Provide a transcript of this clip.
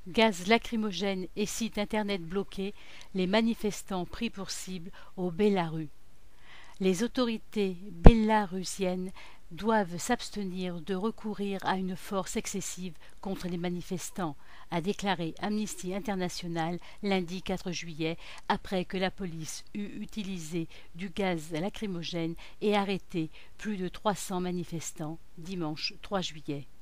Gaz lacrymogène et site internet bloqués, les manifestants pris pour cible au Bélarus. Les autorités bélarusiennes doivent s'abstenir de recourir à une force excessive contre les manifestants, a déclaré Amnesty International lundi 4 juillet, après que la police eut utilisé du gaz lacrymogène et arrêté plus de 300 manifestants dimanche 3 juillet.